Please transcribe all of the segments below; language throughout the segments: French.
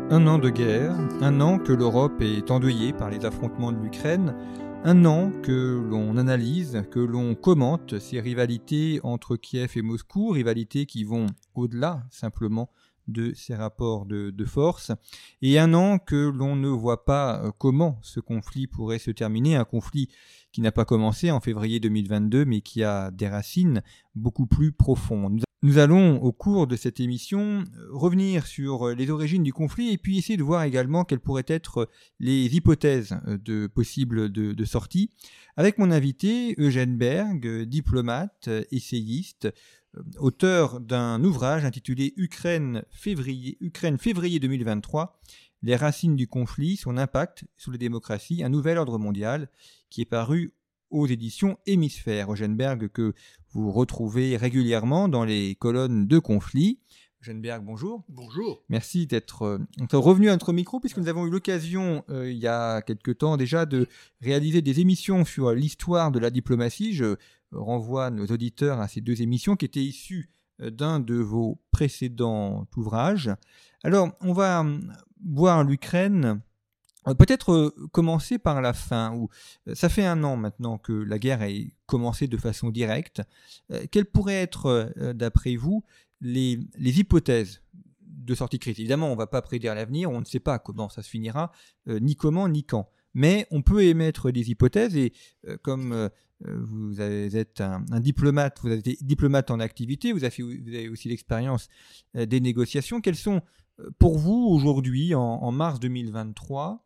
Un an de guerre, un an que l'Europe est endeuillée par les affrontements de l'Ukraine, un an que l'on analyse, que l'on commente ces rivalités entre Kiev et Moscou, rivalités qui vont au-delà simplement de ces rapports de force, et un an que l'on ne voit pas comment ce conflit pourrait se terminer, un conflit qui n'a pas commencé en février 2022, mais qui a des racines beaucoup plus profondes. Nous allons, au cours de cette émission, revenir sur les origines du conflit et puis essayer de voir également quelles pourraient être les hypothèses possibles de sortie, avec mon invité Eugène Berg, diplomate, essayiste, auteur d'un ouvrage intitulé Ukraine février 2023, les racines du conflit, son impact sur les démocraties, un nouvel ordre mondial, qui est paru aux éditions Hémisphère. Eugène Berg, que vous retrouvez régulièrement dans les colonnes de conflit. Eugène Berg, bonjour. Bonjour. Merci d'être revenu à notre micro, puisque nous avons eu l'occasion, il y a quelque temps déjà, de réaliser des émissions sur l'histoire de la diplomatie. Je renvoie nos auditeurs à ces deux émissions qui étaient issues d'un de vos précédents ouvrages. Alors, on va voir l'Ukraine. Peut-être commencer par la fin, où ça fait un an maintenant que la guerre a commencé de façon directe. Quelles pourraient être, d'après vous, les hypothèses de sortie de crise? Évidemment, on ne va pas prédire l'avenir, on ne sait pas comment ça se finira, ni comment, ni quand. Mais on peut émettre des hypothèses, et comme vous êtes un diplomate, vous avez été diplomate en activité, vous avez aussi l'expérience des négociations. Quelles sont, pour vous, aujourd'hui, en mars 2024,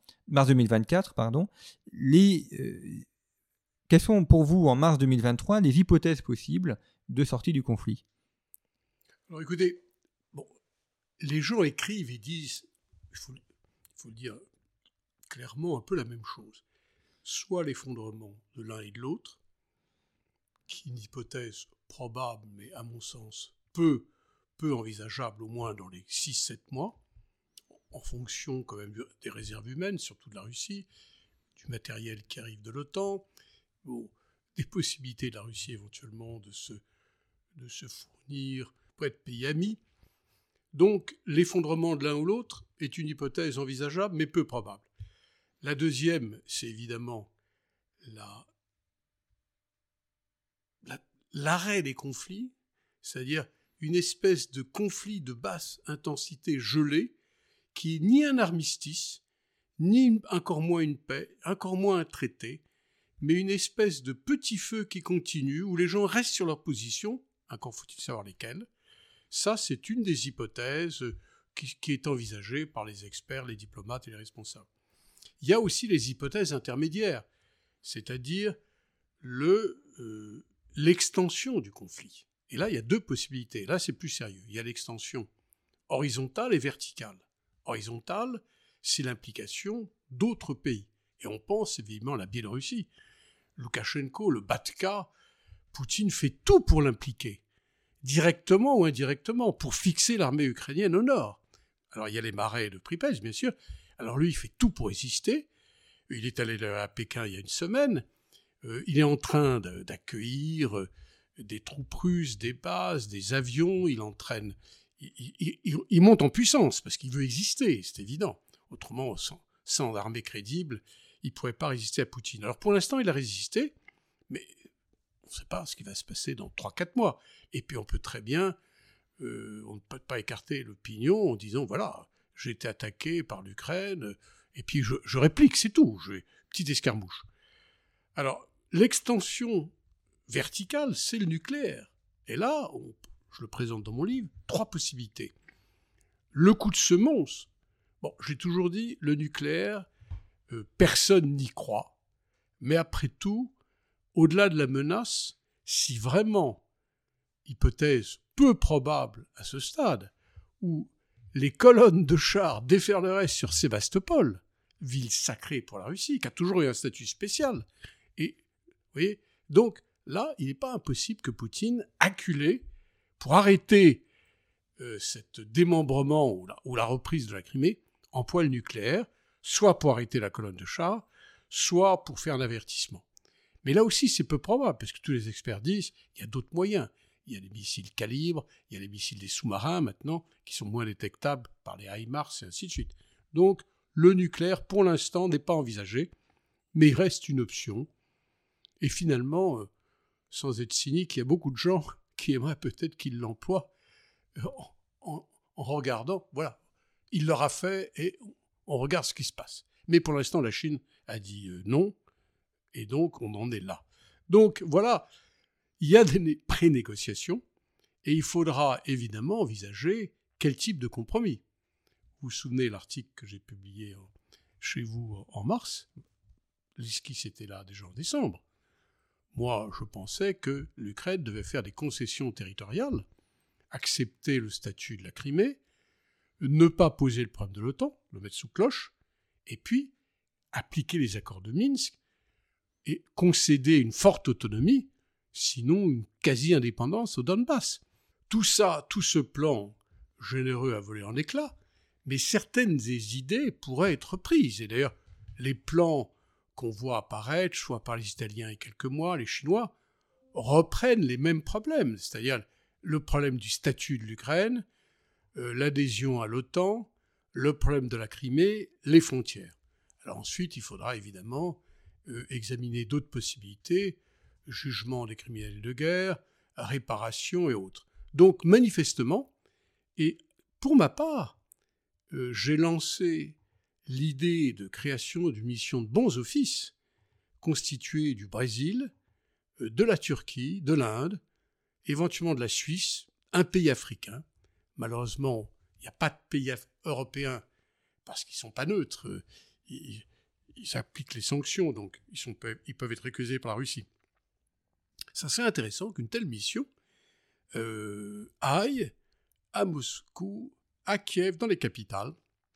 quelles sont pour vous, en mars 2023, les hypothèses possibles de sortie du conflit? Alors écoutez, les gens écrivent et disent, il faut le dire clairement, un peu la même chose. Soit l'effondrement de l'un et de l'autre, qui est une hypothèse probable, mais à mon sens peu envisageable, au moins dans les 6-7 mois, en fonction quand même des réserves humaines, surtout de la Russie, du matériel qui arrive de l'OTAN, des possibilités de la Russie éventuellement de se fournir pour être pays ami. Donc l'effondrement de l'un ou l'autre est une hypothèse envisageable, mais peu probable. La deuxième, c'est évidemment l'arrêt des conflits, c'est-à-dire une espèce de conflit de basse intensité gelé, qui n'est ni un armistice, ni encore moins une paix, encore moins un traité, mais une espèce de petit feu qui continue, où les gens restent sur leur position, encore faut-il savoir lesquelles. Ça, c'est une des hypothèses qui est envisagée par les experts, les diplomates et les responsables. Il y a aussi les hypothèses intermédiaires, c'est-à-dire l'extension du conflit. Et là, il y a deux possibilités. Là, c'est plus sérieux. Il y a l'extension horizontale et verticale. Horizontale, c'est l'implication d'autres pays. Et on pense évidemment à la Biélorussie. Loukachenko, le Batka, Poutine fait tout pour l'impliquer, directement ou indirectement, pour fixer l'armée ukrainienne au nord. Alors il y a les marais de Pripyat, bien sûr. Alors lui, il fait tout pour résister. Il est allé à Pékin il y a une semaine. Il est en train d'accueillir des troupes russes, des bases, des avions. Il entraîne... Il monte en puissance parce qu'il veut exister, c'est évident. Autrement, sans armée crédible, il ne pourrait pas résister à Poutine. Alors pour l'instant, il a résisté, mais on ne sait pas ce qui va se passer dans 3-4 mois. Et puis on peut très bien, on ne peut pas écarter l'opinion en disant, voilà, j'ai été attaqué par l'Ukraine, et puis je réplique, c'est tout, petite escarmouche. Alors, l'extension verticale, c'est le nucléaire. Et là, je le présente dans mon livre, 3 possibilités. Le coup de semonce, j'ai toujours dit, le nucléaire, personne n'y croit. Mais après tout, au-delà de la menace, si vraiment, hypothèse peu probable à ce stade, où les colonnes de chars déferleraient sur Sébastopol, ville sacrée pour la Russie, qui a toujours eu un statut spécial, et vous voyez, donc là, il n'est pas impossible que Poutine, acculé, pour arrêter cet démembrement ou la reprise de la Crimée, emploie le nucléaire, soit pour arrêter la colonne de chars, soit pour faire un avertissement. Mais là aussi, c'est peu probable, parce que tous les experts disent qu'il y a d'autres moyens. Il y a les missiles calibre, il y a les missiles des sous-marins maintenant, qui sont moins détectables par les HIMARS et ainsi de suite. Donc, le nucléaire, pour l'instant, n'est pas envisagé, mais il reste une option. Et finalement, sans être cynique, il y a beaucoup de gens qui aimeraient peut-être qu'il l'emploie en regardant, voilà, il l'aura fait et on regarde ce qui se passe. Mais pour l'instant, la Chine a dit non, et donc on en est là. Donc voilà, il y a des pré-négociations, et il faudra évidemment envisager quel type de compromis. Vous vous souvenez l'article que j'ai publié chez vous en mars, l'esquisse était là déjà en décembre. Moi, je pensais que l'Ukraine devait faire des concessions territoriales, accepter le statut de la Crimée, ne pas poser le problème de l'OTAN, le mettre sous cloche, et puis appliquer les accords de Minsk et concéder une forte autonomie, sinon une quasi-indépendance au Donbass. Tout ça, tout ce plan généreux a volé en éclats, mais certaines des idées pourraient être prises. Et d'ailleurs, les plans qu'on voit apparaître, soit par les Italiens il y a quelques mois, les Chinois, reprennent les mêmes problèmes, c'est-à-dire le problème du statut de l'Ukraine, l'adhésion à l'OTAN, le problème de la Crimée, les frontières. Alors ensuite, il faudra évidemment examiner d'autres possibilités, jugement des criminels de guerre, réparation et autres. Donc manifestement, et pour ma part, j'ai lancé l'idée de création d'une mission de bons offices constituée du Brésil, de la Turquie, de l'Inde, éventuellement de la Suisse, un pays africain. Malheureusement, il n'y a pas de pays européens parce qu'ils ne sont pas neutres. Ils appliquent les sanctions, donc ils peuvent être accusés par la Russie. Ça serait intéressant qu'une telle mission aille à Moscou, à Kiev, dans les capitales,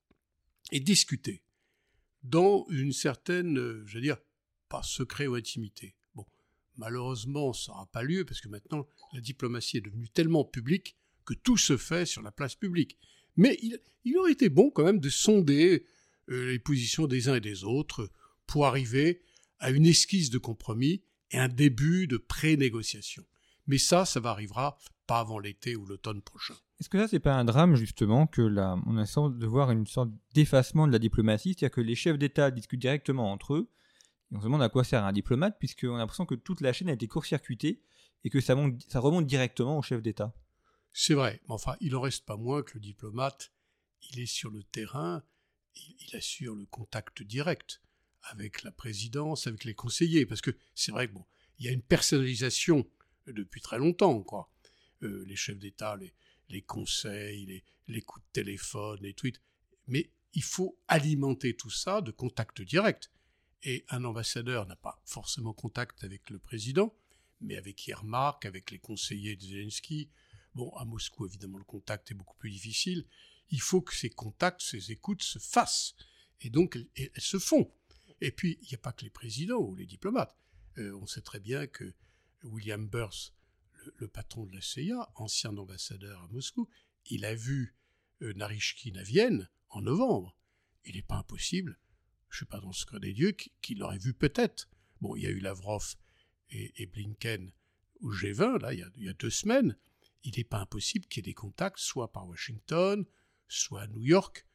et discuter dans une certaine, je veux dire, pas secret ou intimité. Bon, malheureusement, ça n'aura pas lieu parce que maintenant, la diplomatie est devenue tellement publique que tout se fait sur la place publique. Mais il aurait été bon quand même de sonder les positions des uns et des autres pour arriver à une esquisse de compromis et un début de pré-négociation. Mais ça arrivera pas avant l'été ou l'automne prochain. Est-ce que ça, c'est pas un drame, justement, que là, on a l'impression de voir une sorte d'effacement de la diplomatie, c'est-à-dire que les chefs d'État discutent directement entre eux, et on se demande à quoi sert un diplomate, puisqu'on a l'impression que toute la chaîne a été court-circuitée, et que ça remonte directement aux chefs d'État. C'est vrai, mais enfin, il n'en reste pas moins que le diplomate, il est sur le terrain, il assure le contact direct avec la présidence, avec les conseillers, parce que c'est vrai que bon, il y a une personnalisation depuis très longtemps, quoi. Les chefs d'État, les conseils, les coups de téléphone, les tweets, mais il faut alimenter tout ça de contact direct. Et un ambassadeur n'a pas forcément contact avec le président, mais avec Yermak, avec les conseillers de Zelensky. Bon, à Moscou, évidemment, le contact est beaucoup plus difficile. Il faut que ces contacts, ces écoutes se fassent. Et donc, elles se font. Et puis, il n'y a pas que les présidents ou les diplomates. On sait très bien que William Burns, le patron de la CIA, ancien ambassadeur à Moscou, il a vu Narishkin à Vienne en novembre. Il n'est pas impossible, je ne suis pas dans le secret des dieux, qu'il l'aurait vu peut-être. Bon, il y a eu Lavrov et Blinken au G20, là, il y a 2 semaines. Il n'est pas impossible qu'il y ait des contacts, soit par Washington, soit à New York,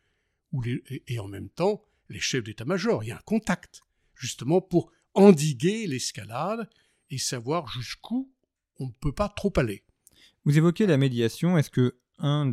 et en même temps, les chefs d'état-major. Il y a un contact, justement, pour endiguer l'escalade et savoir jusqu'où on ne peut pas trop aller. Vous évoquez la médiation. Est-ce que une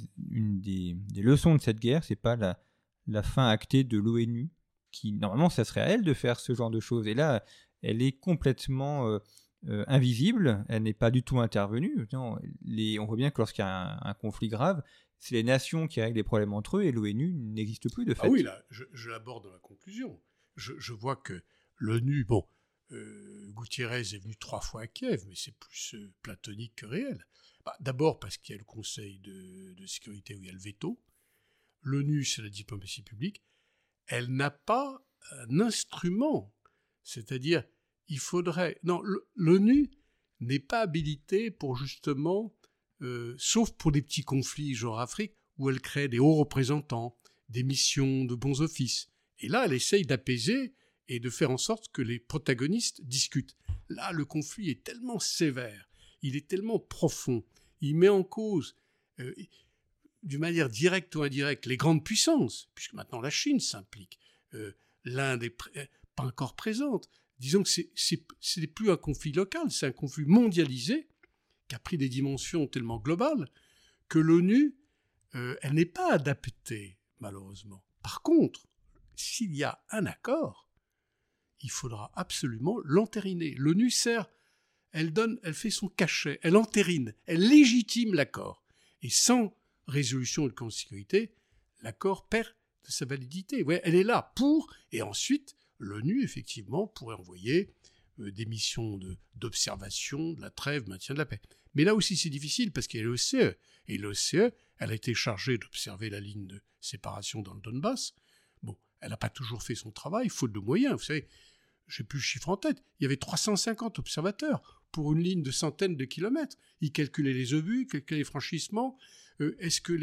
des leçons de cette guerre, c'est pas la fin actée de l'ONU, qui normalement ça serait à elle de faire ce genre de choses, et là elle est complètement invisible, elle n'est pas du tout intervenue. Non, on voit bien que lorsqu'il y a un conflit grave, c'est les nations qui règlent les problèmes entre eux, et l'ONU n'existe plus de fait. Ah oui, là, je l'aborde dans la conclusion. Je vois que l'ONU, bon, Gutiérrez est venu 3 fois à Kiev, mais c'est plus platonique que réel. D'abord parce qu'il y a le Conseil de sécurité où il y a le veto. L'ONU, c'est la diplomatie publique. Elle n'a pas un instrument. C'est-à-dire, il faudrait... Non, l'ONU n'est pas habilitée pour justement, sauf pour des petits conflits genre Afrique, où elle crée des hauts représentants, des missions de bons offices. Et là, elle essaye d'apaiser et de faire en sorte que les protagonistes discutent. Là, le conflit est tellement sévère, il est tellement profond, il met en cause d'une manière directe ou indirecte, les grandes puissances, puisque maintenant la Chine s'implique, l'Inde est pas encore présente. Disons que ce n'est plus un conflit local, c'est un conflit mondialisé qui a pris des dimensions tellement globales que l'ONU, elle n'est pas adaptée, malheureusement. Par contre, s'il y a un accord, il faudra absolument l'entériner. L'ONU elle fait son cachet, elle entérine, elle légitime l'accord. Et sans résolution de Conseil de sécurité, l'accord perd de sa validité. Ouais, elle est là pour, et ensuite, l'ONU, effectivement, pourrait envoyer des missions d'observation, de la trêve, maintien de la paix. Mais là aussi, c'est difficile parce qu'il y a l'OSCE. Et l'OSCE, elle a été chargée d'observer la ligne de séparation dans le Donbass. Bon, elle n'a pas toujours fait son travail, faute de moyens. Vous savez, je n'ai plus le chiffre en tête. Il y avait 350 observateurs pour une ligne de centaines de kilomètres. Ils calculaient les obus, calculaient les franchissements. Est-ce que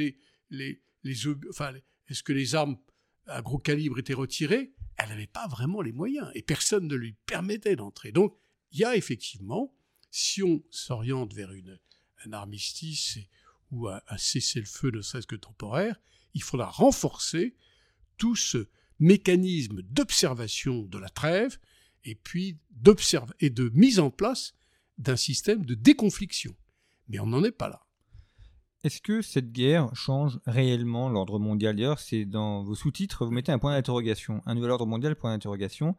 est-ce que les armes à gros calibre étaient retirées? Elle n'avait pas vraiment les moyens et personne ne lui permettait d'entrer. Donc, il y a effectivement, si on s'oriente vers un armistice ou un cessez-le-feu ne serait-ce que temporaire, il faudra renforcer tout ce mécanisme d'observation de la trêve et puis de mise en place d'un système de déconfliction. Mais on n'en est pas là. Est-ce que cette guerre change réellement l'ordre mondial? D'ailleurs, c'est dans vos sous-titres, vous mettez un point d'interrogation, un nouvel ordre mondial, point d'interrogation.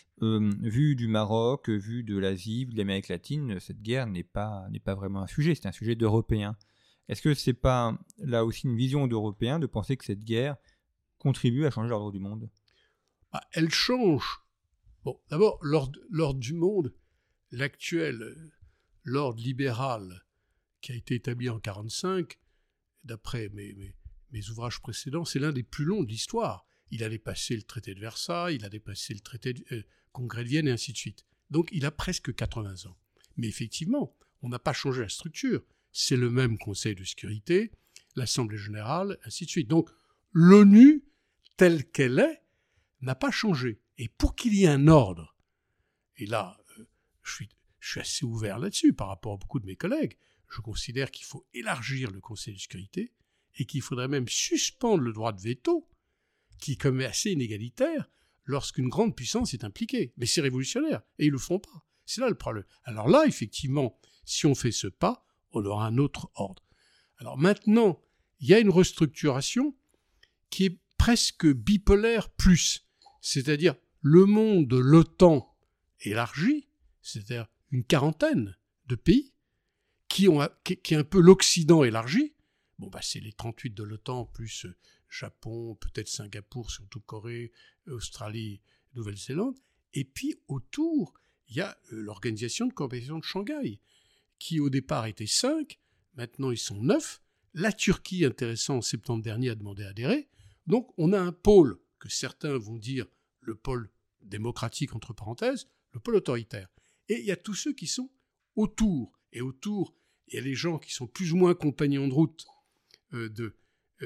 Vu du Maroc, vu de l'Asie, vu de l'Amérique latine, cette guerre n'est pas vraiment un sujet, c'est un sujet d'Européens. Est-ce que c'est pas là aussi une vision d'Européens de penser que cette guerre contribue à changer l'ordre du monde? Elle change. Bon, d'abord, l'ordre du monde, l'actuel, l'ordre libéral qui a été établi en 1945, d'après mes ouvrages précédents, c'est l'un des plus longs de l'histoire. Il a dépassé le traité de Versailles, il a dépassé le traité Congrès de Vienne et ainsi de suite. Donc il a presque 80 ans. Mais effectivement, on n'a pas changé la structure. C'est le même Conseil de sécurité, l'Assemblée générale, ainsi de suite. Donc l'ONU, telle qu'elle est, n'a pas changé. Et pour qu'il y ait un ordre, et là, je suis assez ouvert là-dessus par rapport à beaucoup de mes collègues, je considère qu'il faut élargir le Conseil de sécurité et qu'il faudrait même suspendre le droit de veto, qui est quand même assez inégalitaire, lorsqu'une grande puissance est impliquée. Mais c'est révolutionnaire, et ils ne le font pas. C'est là le problème. Alors là, effectivement, si on fait ce pas, on aura un autre ordre. Alors maintenant, il y a une restructuration qui est presque bipolaire plus, c'est-à-dire le monde de l'OTAN élargi, c'est-à-dire une quarantaine de pays, qui est un peu l'Occident élargi. Bon, c'est les 38 de l'OTAN, plus Japon, peut-être Singapour, surtout Corée, Australie, Nouvelle-Zélande. Et puis autour, il y a l'Organisation de coopération de Shanghai, qui au départ était 5, maintenant ils sont 9. La Turquie, intéressant, en septembre dernier, a demandé à adhérer. Donc on a un pôle, que certains vont dire le pôle démocratique, entre parenthèses, le pôle autoritaire. Et il y a tous ceux qui sont autour. Et autour, il y a les gens qui sont plus ou moins compagnons de route de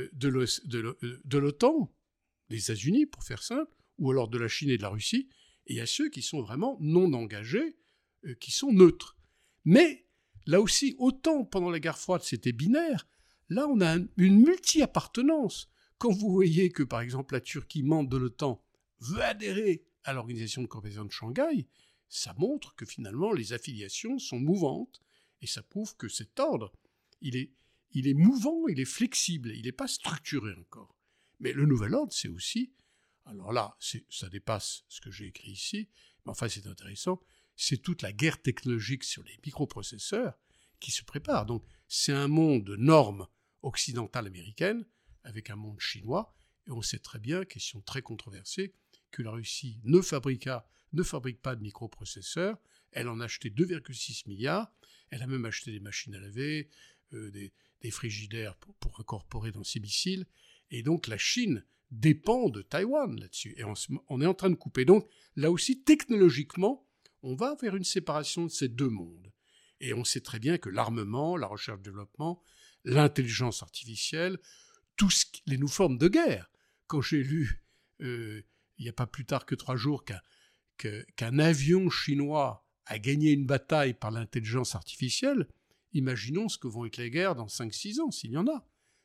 l'OTAN, des États-Unis, pour faire simple, ou alors de la Chine et de la Russie. Et il y a ceux qui sont vraiment non engagés, qui sont neutres. Mais là aussi, autant pendant la guerre froide, c'était binaire, là, on a une multi-appartenance. Quand vous voyez que, par exemple, la Turquie, membre de l'OTAN, veut adhérer à l'Organisation de coopération de Shanghai, ça montre que finalement, les affiliations sont mouvantes. Et ça prouve que cet ordre, il est mouvant, il est flexible, il n'est pas structuré encore. Mais le nouvel ordre, c'est aussi, alors là, ça dépasse ce que j'ai écrit ici, mais enfin c'est intéressant, c'est toute la guerre technologique sur les microprocesseurs qui se prépare. Donc c'est un monde de normes occidentales américaines avec un monde chinois, et on sait très bien, question très controversée, que la Russie ne fabrique pas de microprocesseurs, elle en a acheté 2,6 milliards, elle a même acheté des machines à laver, des frigidaires pour incorporer dans ses missiles. Et donc la Chine dépend de Taïwan là-dessus. Et on est en train de couper. Donc là aussi, technologiquement, on va vers une séparation de ces deux mondes. Et on sait très bien que l'armement, la recherche-développement, l'intelligence artificielle, les nouvelles formes de guerre. Quand j'ai lu, il n'y a pas plus tard que 3 jours, qu'un avion chinois a gagné une bataille par l'intelligence artificielle, imaginons ce que vont être les guerres dans 5-6 ans, s'il y en a.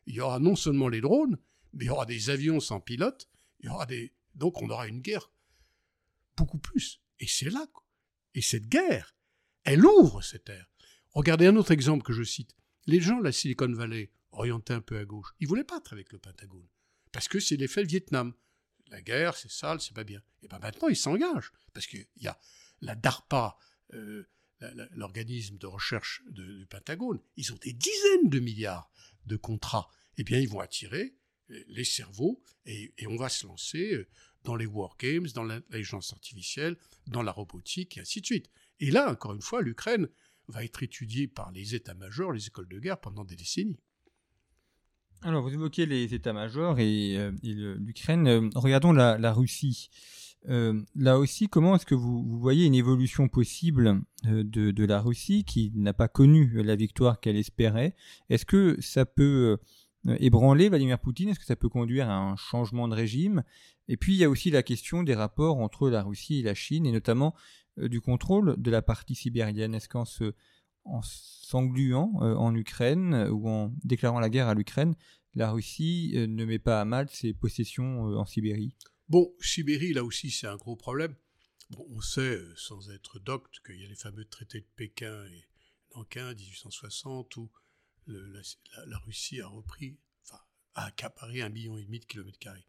il y aura non seulement les drones, mais il y aura des avions sans pilote, donc on aura une guerre beaucoup plus. Et c'est là, quoi. Et cette guerre, elle ouvre cette ère. Regardez un autre exemple que je cite. Les gens de la Silicon Valley, orientés un peu à gauche, ils ne voulaient pas être avec le Pentagone. Parce que c'est l'effet Vietnam. La guerre, c'est sale, c'est pas bien. Et bien maintenant, ils s'engagent. Parce qu'il y a la DARPA, l'organisme de recherche du Pentagone, ils ont des dizaines de milliards de contrats. Eh bien, ils vont attirer les cerveaux et on va se lancer dans les wargames, dans l'intelligence artificielle, dans la robotique et ainsi de suite. Et là, encore une fois, l'Ukraine va être étudiée par les états-majors, les écoles de guerre pendant des décennies. Alors, vous évoquez les états-majors et l'Ukraine. Regardons la Russie. Là aussi, comment est-ce que vous voyez une évolution possible de la Russie qui n'a pas connu la victoire qu'elle espérait? Est-ce que ça peut ébranler Vladimir Poutine? Est-ce que ça peut conduire à un changement de régime? Et puis, il y a aussi la question des rapports entre la Russie et la Chine, et notamment du contrôle de la partie sibérienne. Est-ce qu'en s'engluant en Ukraine ou en déclarant la guerre à l'Ukraine, la Russie ne met pas à mal ses possessions en Sibérie? Bon, Sibérie, là aussi, c'est un gros problème. Bon, on sait, sans être docte, qu'il y a les fameux traités de Pékin et Nankin, 1860, où la Russie a accaparé 1,5 million de kilomètres carrés.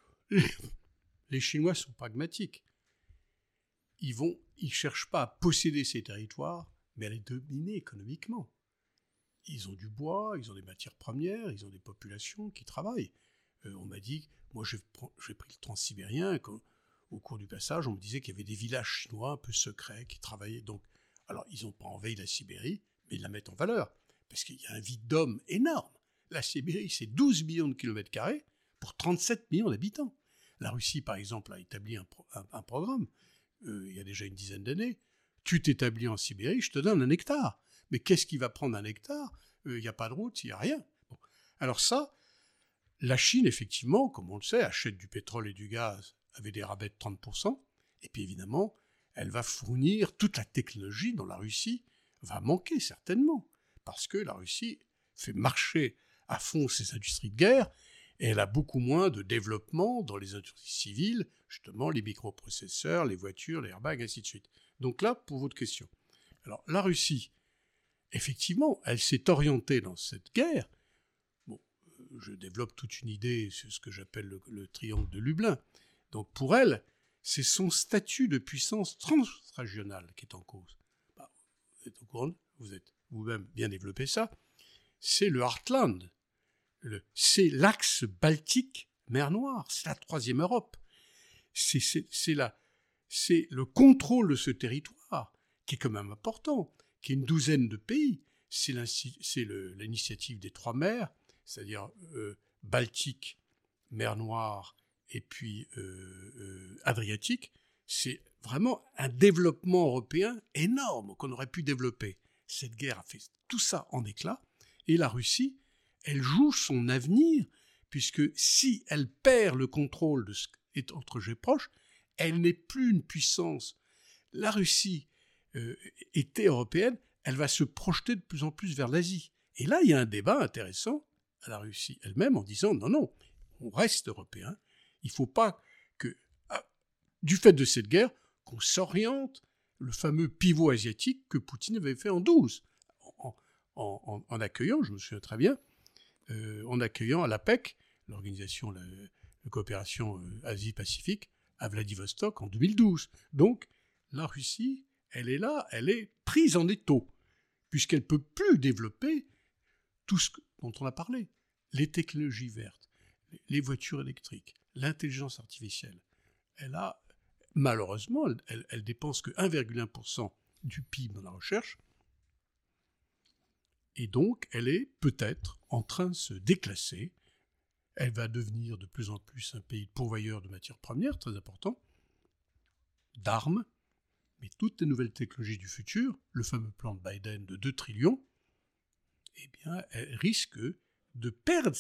Les Chinois sont pragmatiques. Ils cherchent pas à posséder ces territoires, mais à les dominer économiquement. Ils ont du bois, ils ont des matières premières, ils ont des populations qui travaillent. On m'a dit, moi j'ai pris le transsibérien, au cours du passage, on me disait qu'il y avait des villages chinois un peu secrets qui travaillaient. Donc, alors, ils n'ont pas envahi la Sibérie, mais ils la mettent en valeur. Parce qu'il y a un vide d'hommes énorme. La Sibérie, c'est 12 millions de kilomètres carrés pour 37 millions d'habitants. La Russie, par exemple, a établi un programme, il y a déjà une dizaine d'années. Tu t'établis en Sibérie, je te donne 1 hectare. Mais qu'est-ce qui va prendre 1 hectare? Il n'y a pas de route, il n'y a rien. Bon. Alors ça, la Chine, effectivement, comme on le sait, achète du pétrole et du gaz avec des rabais de 30%. Et puis évidemment, elle va fournir toute la technologie dont la Russie va manquer certainement. Parce que la Russie fait marcher à fond ses industries de guerre et elle a beaucoup moins de développement dans les industries civiles, justement les microprocesseurs, les voitures, les airbags, ainsi de suite. Donc là, pour votre question. Alors la Russie, effectivement, elle s'est orientée dans cette guerre. Bon, je développe toute une idée sur ce que j'appelle le triangle de Lublin. Donc pour elle, c'est son statut de puissance transrégionale qui est en cause. Bah, vous êtes au courant, vous êtes vous-même bien développé ça. C'est le Heartland. C'est l'axe Baltique, mer Noire. C'est la 3e Europe. C'est le contrôle de ce territoire qui est quand même important, qui est une douzaine de pays. C'est l'initiative des 3 mers, c'est-à-dire Baltique, mer Noire et puis Adriatique. C'est vraiment un développement européen énorme qu'on aurait pu développer. Cette guerre a fait tout ça en éclats. Et la Russie, elle joue son avenir, puisque si elle perd le contrôle de ce qui est entre jeux proches, elle n'est plus une puissance. La Russie était européenne, elle va se projeter de plus en plus vers l'Asie. Et là, il y a un débat intéressant à la Russie elle-même en disant non, on reste européen. Il ne faut pas que, du fait de cette guerre, qu'on s'oriente le fameux pivot asiatique que Poutine avait fait en 12, en accueillant, je me souviens très bien, en accueillant à l'APEC, l'organisation de coopération Asie-Pacifique, à Vladivostok en 2012. Donc, la Russie, elle est là, elle est prise en étau, puisqu'elle ne peut plus développer tout ce dont on a parlé. Les technologies vertes, les voitures électriques, l'intelligence artificielle. Elle a, malheureusement, elle dépense que 1,1% du PIB dans la recherche, et donc elle est peut-être en train de se déclasser. Elle va devenir de plus en plus un pays pourvoyeur de matières premières, très important, d'armes, mais toutes les nouvelles technologies du futur, le fameux plan de Biden de 2 trillions, eh bien, elle risque de perdre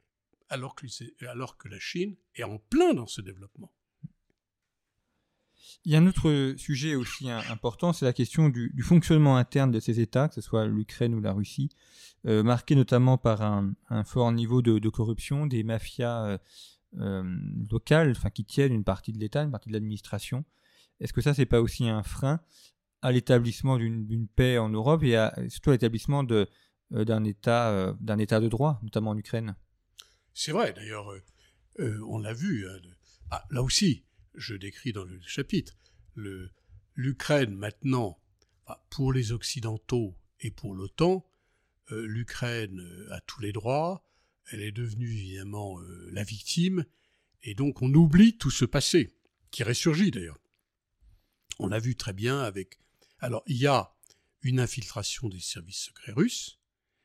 alors que la Chine est en plein dans ce développement. Il y a un autre sujet aussi important, c'est la question du fonctionnement interne de ces États, que ce soit l'Ukraine ou la Russie, marqué notamment par un fort niveau de corruption, des mafias locales, qui tiennent une partie de l'État, une partie de l'administration. Est-ce que ça, c'est pas aussi un frein à l'établissement d'une paix en Europe et surtout à l'établissement d'un État de droit, notamment en Ukraine? C'est vrai, d'ailleurs, on l'a vu. Là aussi, je décris dans le chapitre, l'Ukraine maintenant, pour les Occidentaux et pour l'OTAN, l'Ukraine a tous les droits, elle est devenue évidemment la victime, et donc on oublie tout ce passé, qui ressurgit d'ailleurs. On l'a vu très bien avec... Alors, il y a une infiltration des services secrets russes,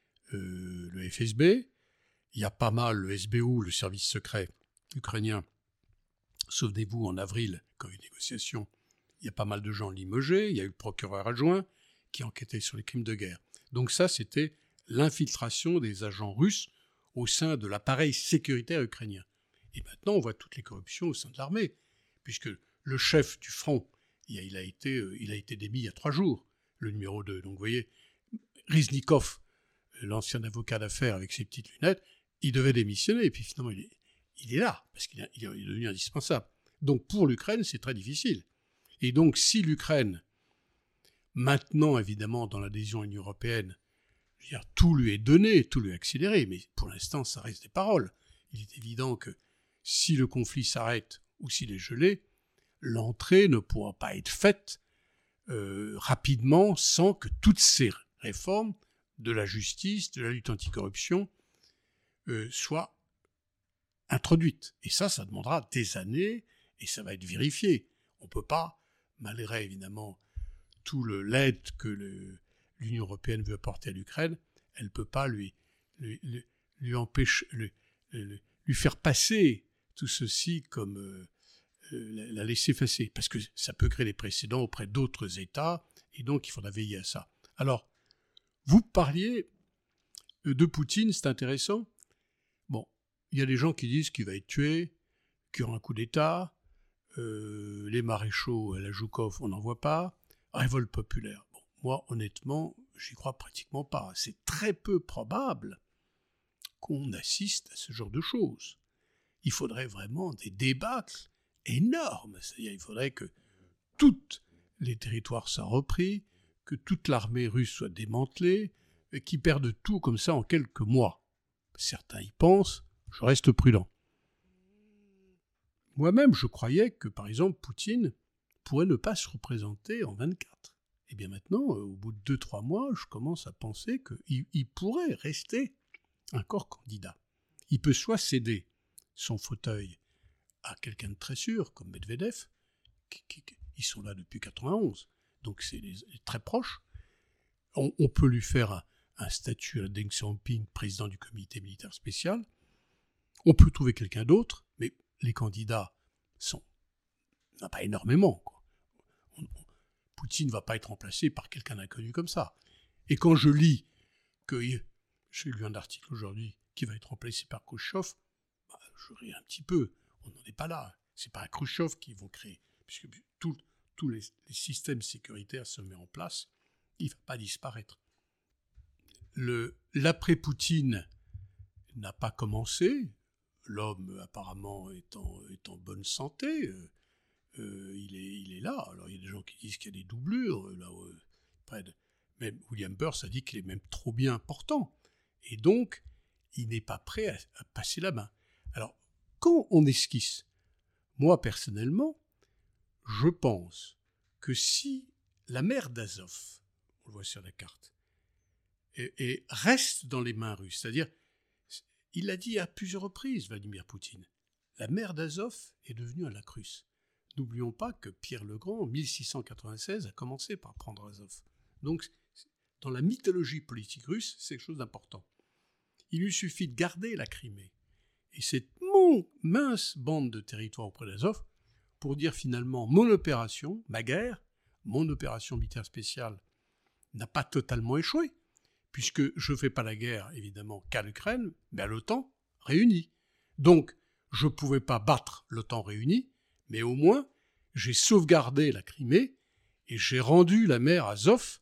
le FSB, il y a pas mal le SBU, le service secret ukrainien. Souvenez-vous, en avril, quand il y a eu des négociations, il y a pas mal de gens limogés, il y a eu le procureur adjoint qui enquêtait sur les crimes de guerre. Donc ça, c'était l'infiltration des agents russes au sein de l'appareil sécuritaire ukrainien. Et maintenant, on voit toutes les corruptions au sein de l'armée, puisque le chef du front, il a été démis il y a 3 jours, le numéro 2. Donc vous voyez, Riznikov, l'ancien avocat d'affaires avec ses petites lunettes, il devait démissionner, et puis finalement il est là, parce qu'il est devenu indispensable. Donc pour l'Ukraine, c'est très difficile. Et donc si l'Ukraine, maintenant évidemment dans l'adhésion à l'Union européenne, je veux dire, tout lui est donné, tout lui est accéléré, mais pour l'instant ça reste des paroles. Il est évident que si le conflit s'arrête ou s'il est gelé, l'entrée ne pourra pas être faite rapidement sans que toutes ces réformes de la justice, de la lutte anticorruption soient introduites. Et ça demandera des années et ça va être vérifié. On ne peut pas, malgré évidemment tout l'aide que l'Union européenne veut apporter à l'Ukraine, elle ne peut pas lui faire passer tout ceci comme la laisser passer, parce que ça peut créer des précédents auprès d'autres États, et donc il faudra veiller à ça. Alors, vous parliez de Poutine, c'est intéressant. Bon, il y a des gens qui disent qu'il va être tué, qu'il y aura un coup d'État, les maréchaux à la Joukov, on n'en voit pas, révolte populaire. Bon, moi, honnêtement, j'y crois pratiquement pas. C'est très peu probable qu'on assiste à ce genre de choses. Il faudrait vraiment des débâcles énormes. C'est-à-dire il faudrait que tous les territoires soient repris, que toute l'armée russe soit démantelée, et qu'ils perdent tout comme ça en quelques mois. Certains y pensent, je reste prudent. Moi-même, je croyais que, par exemple, Poutine pourrait ne pas se représenter en 24. Et bien maintenant, au bout de 2-3 mois, je commence à penser qu'il pourrait rester encore candidat. Il peut soit céder son fauteuil à quelqu'un de très sûr, comme Medvedev, ils sont là depuis 91, donc c'est très proche. On peut lui faire un statut à Deng Xiaoping, président du comité militaire spécial. On peut trouver quelqu'un d'autre, mais les candidats il n'y en a pas énormément, quoi. Poutine ne va pas être remplacé par quelqu'un d'inconnu comme ça. Et quand je lis j'ai lu un article aujourd'hui qui va être remplacé par Khrouchtchev, je ris un petit peu. On n'en est pas là. C'est pas un Khrouchtchev qu'ils vont créer, puisque tous les systèmes sécuritaires se mettent en place. Il ne va pas disparaître. L'après-Poutine n'a pas commencé. L'homme, apparemment, est en bonne santé. Il est là. Alors, il y a des gens qui disent qu'il y a des doublures. Même William Burns a dit qu'il est même trop bien portant. Et donc, il n'est pas prêt à passer la main. Alors, quand on esquisse, moi, personnellement, je pense que si la mer d'Azov, on le voit sur la carte, et reste dans les mains russes, c'est-à-dire, il l'a dit à plusieurs reprises, Vladimir Poutine, la mer d'Azov est devenue un lac russe. N'oublions pas que Pierre le Grand, en 1696, a commencé par prendre Azov. Donc, dans la mythologie politique russe, c'est quelque chose d'important. Il lui suffit de garder la Crimée et cette mince bande de territoire auprès d'Azov pour dire finalement mon opération, ma guerre, mon opération militaire spéciale n'a pas totalement échoué, puisque je ne fais pas la guerre évidemment qu'à l'Ukraine, mais à l'OTAN réunie. Donc, je ne pouvais pas battre l'OTAN réunie, mais au moins, j'ai sauvegardé la Crimée et j'ai rendu la mer Azov,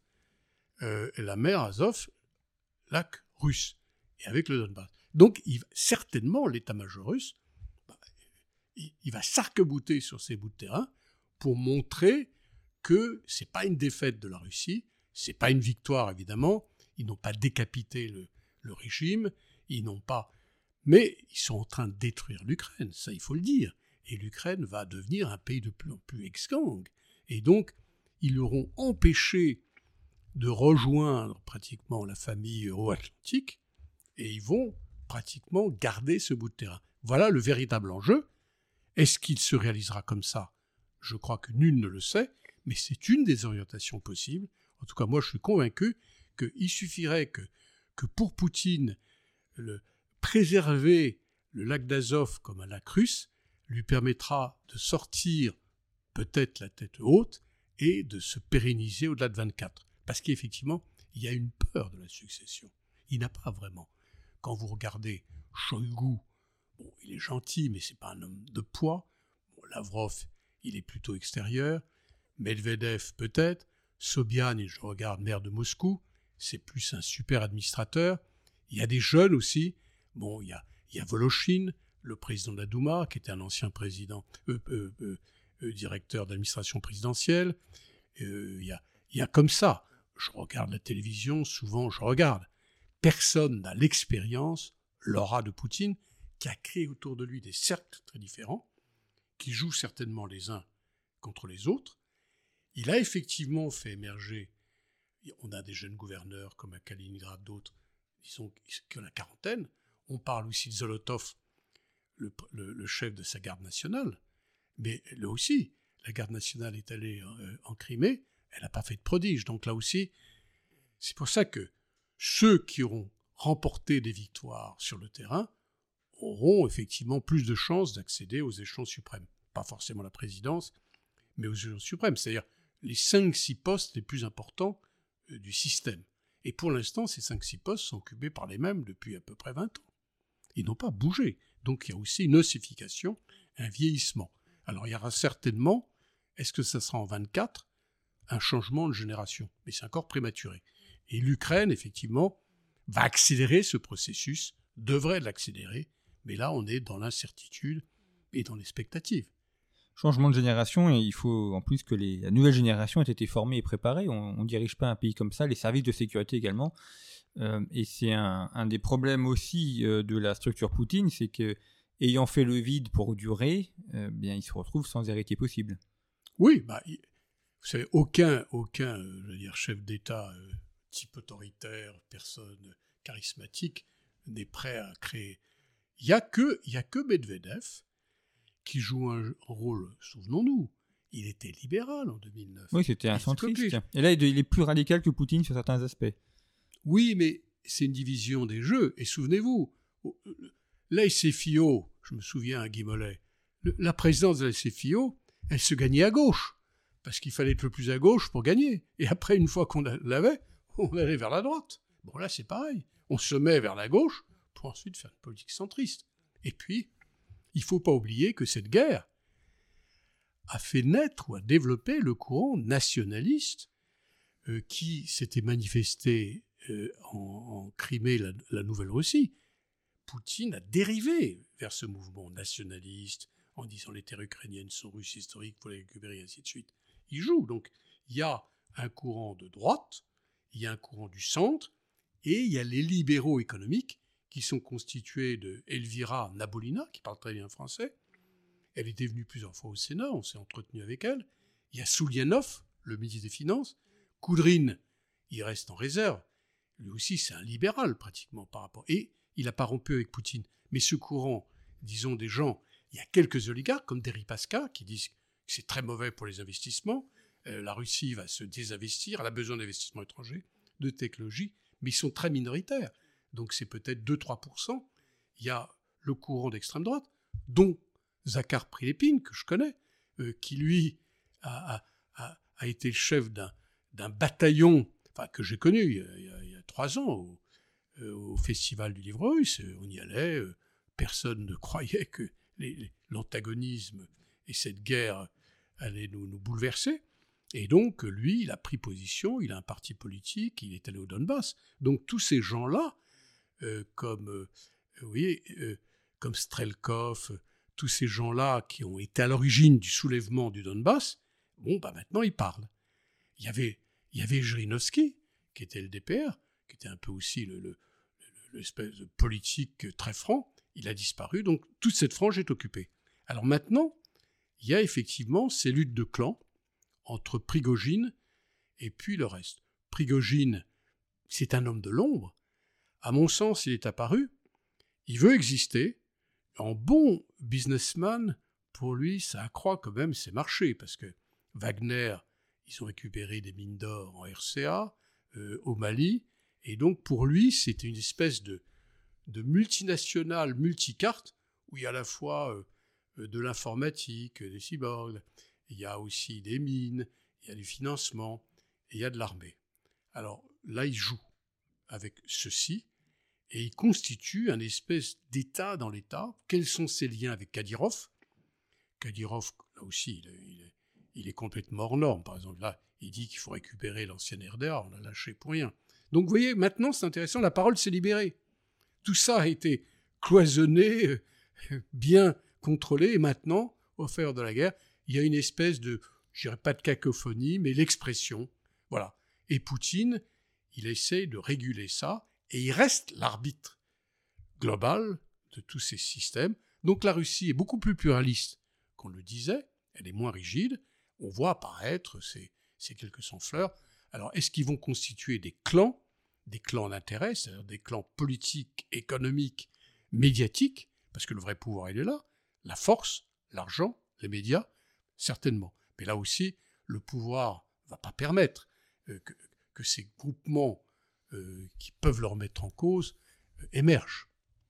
lac russe, et avec le Donbass. Donc, certainement, l'état-major russe, il va s'arc-bouter sur ces bouts de terrain pour montrer que c'est pas une défaite de la Russie, c'est pas une victoire, évidemment. Ils n'ont pas décapité le régime, mais ils sont en train de détruire l'Ukraine, ça il faut le dire. Et l'Ukraine va devenir un pays de plus en plus exsangue. Et donc, ils l'auront empêché de rejoindre pratiquement la famille euro-atlantique, et ils vont pratiquement garder ce bout de terrain. Voilà le véritable enjeu. Est-ce qu'il se réalisera comme ça ? Je crois que nul ne le sait, mais c'est une des orientations possibles. En tout cas, moi, je suis convaincu qu'il suffirait que pour Poutine, préserver le lac d'Azov comme un lac russe lui permettra de sortir peut-être la tête haute et de se pérenniser au-delà de 24. Parce qu'effectivement, il y a une peur de la succession. Il n'a pas vraiment. Quand vous regardez Shoigu, bon, il est gentil, mais c'est pas un homme de poids. Bon, Lavrov, il est plutôt extérieur. Medvedev, peut-être. Sobyan, je regarde, maire de Moscou, c'est plus un super administrateur. Il y a des jeunes aussi. Bon, il y a Voloshin, le président de la Douma, qui était un ancien directeur d'administration présidentielle. Il y a comme ça. Je regarde la télévision, souvent je regarde. Personne n'a l'expérience, l'aura de Poutine, qui a créé autour de lui des cercles très différents, qui jouent certainement les uns contre les autres. Il a effectivement fait émerger, on a des jeunes gouverneurs comme à Kaliningrad, d'autres, disons, qui ont la quarantaine. On parle aussi de Zolotov, le chef de sa garde nationale. Mais là aussi, la garde nationale est allée en Crimée, elle n'a pas fait de prodige. Donc là aussi, c'est pour ça que ceux qui auront remporté des victoires sur le terrain auront effectivement plus de chances d'accéder aux échelons suprêmes. Pas forcément la présidence, mais aux échelons suprêmes, c'est-à-dire les 5-6 postes les plus importants du système. Et pour l'instant, ces 5-6 postes sont occupés par les mêmes depuis à peu près 20 ans. Ils n'ont pas bougé. Donc il y a aussi une ossification, un vieillissement. Alors il y aura certainement, est-ce que ça sera en 24, un changement de génération. Mais c'est encore prématuré. Et l'Ukraine, effectivement, va accélérer ce processus, devrait l'accélérer, mais là on est dans l'incertitude et dans l'expectative. Changement de génération, et il faut en plus que la nouvelle génération ait été formée et préparée. On ne dirige pas un pays comme ça, les services de sécurité également. Et c'est un des problèmes aussi de la structure Poutine, c'est que ayant fait le vide pour durer, bien il se retrouve sans héritier possible. Oui, vous savez, aucun chef d'État type autoritaire, personne charismatique n'est prêt à créer. Il y a que Medvedev qui joue un rôle, souvenons-nous, il était libéral en 2009. Oui, c'était un centriste. Et là, il est plus radical que Poutine sur certains aspects. Oui, mais c'est une division des jeux. Et souvenez-vous, l'ASFIO, je me souviens à Guy Mollet, la présidence de l'ASFIO, elle se gagnait à gauche, parce qu'il fallait être le plus à gauche pour gagner. Et après, une fois qu'on l'avait, on allait vers la droite. Bon, là, c'est pareil. On se met vers la gauche pour ensuite faire une politique centriste. Et puis, il ne faut pas oublier que cette guerre a fait naître ou a développé le courant nationaliste qui s'était manifesté en Crimée, la Nouvelle-Russie. Poutine a dérivé vers ce mouvement nationaliste en disant les terres ukrainiennes sont russes historiques, il faut les récupérer, et ainsi de suite. Il joue. Donc, il y a un courant de droite, il y a un courant du centre, et il y a les libéraux économiques qui sont constitués de Elvira Nabolina, qui parle très bien français. Elle était venue plusieurs fois au Sénat, on s'est entretenu avec elle. Il y a Soulianov, le ministre des Finances. Koudrine, il reste en réserve. Lui aussi, c'est un libéral pratiquement par rapport. Et il n'a pas rompu avec Poutine. Mais ce courant, disons des gens, il y a quelques oligarques comme Deripaska qui disent que c'est très mauvais pour les investissements. La Russie va se désinvestir, elle a besoin d'investissements étrangers, de technologie, mais ils sont très minoritaires. Donc c'est peut-être 2-3%. Il y a le courant d'extrême droite, dont Zakhar Prilepine, que je connais, qui lui a été le chef d'un bataillon, enfin, que j'ai connu il y a 3 ans au Festival du Livre Russe. On y allait, personne ne croyait que l'antagonisme et cette guerre allait nous bouleverser. Et donc, lui, il a pris position, il a un parti politique, il est allé au Donbass. Donc, tous ces gens-là, comme Strelkov, tous ces gens-là qui ont été à l'origine du soulèvement du Donbass, maintenant, ils parlent. Il y avait Zhirinovsky, qui était le DPR, qui était un peu aussi l'espèce de politique très franc. Il a disparu, donc toute cette frange est occupée. Alors maintenant, il y a effectivement ces luttes de clans entre Prigojine et puis le reste. Prigojine, c'est un homme de l'ombre. À mon sens, il est apparu. Il veut exister. En bon businessman, pour lui, ça accroît quand même ses marchés, parce que Wagner, ils ont récupéré des mines d'or en RCA, au Mali, et donc pour lui, c'était une espèce de multinationale multicarte, où il y a à la fois de l'informatique, des cyborgs, il y a aussi des mines, il y a du financement, et il y a de l'armée. Alors là, il joue avec ceci, et il constitue un espèce d'État dans l'État. Quels sont ses liens avec Kadyrov ? Kadyrov, là aussi, il est complètement hors norme. Par exemple, là, il dit qu'il faut récupérer l'ancienne RDA, on l'a lâché pour rien. Donc vous voyez, maintenant, c'est intéressant, la parole s'est libérée. Tout ça a été cloisonné, bien contrôlé, et maintenant, au faire de la guerre, il y a une espèce de, je dirais pas de cacophonie, mais l'expression. Voilà. Et Poutine, il essaie de réguler ça, et il reste l'arbitre global de tous ces systèmes. Donc la Russie est beaucoup plus pluraliste qu'on le disait, elle est moins rigide. On voit apparaître ces quelques sans-fleurs. Alors, est-ce qu'ils vont constituer des clans d'intérêt, c'est-à-dire des clans politiques, économiques, médiatiques, parce que le vrai pouvoir, il est là, la force, l'argent, les médias, certainement. Mais là aussi, le pouvoir ne va pas permettre que ces groupements qui peuvent leur mettre en cause émergent.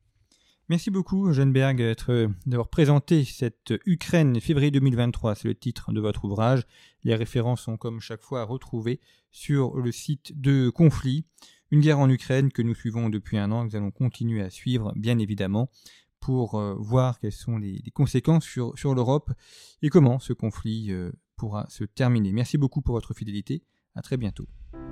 Merci beaucoup, Eugène d'avoir présenté cette Ukraine février 2023. C'est le titre de votre ouvrage. Les références sont comme chaque fois à retrouver sur le site de Conflit. Une guerre en Ukraine que nous suivons depuis un an et que nous allons continuer à suivre, bien évidemment, pour voir quelles sont les conséquences sur l'Europe et comment ce conflit pourra se terminer. Merci beaucoup pour votre fidélité. À très bientôt.